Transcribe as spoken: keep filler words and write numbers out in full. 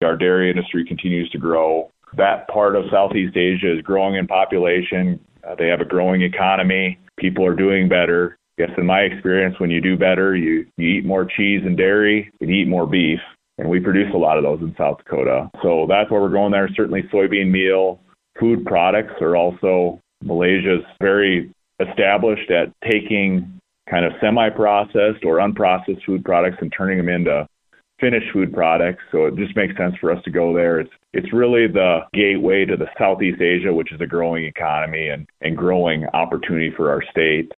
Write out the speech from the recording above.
Our dairy industry continues to grow. That part of Southeast Asia is growing in population. Uh, they have a growing economy. People are doing better. Yes, in my experience, when you do better, you, you eat more cheese and dairy, you eat more beef. And we produce a lot of those in South Dakota. So that's where we're going there. Certainly soybean meal, food products are also, Malaysia's very established at taking kind of semi-processed or unprocessed food products and turning them into finished food products. So it just makes sense for us to go there. It's it's really the gateway to the Southeast Asia, which is a growing economy and, and growing opportunity for our state.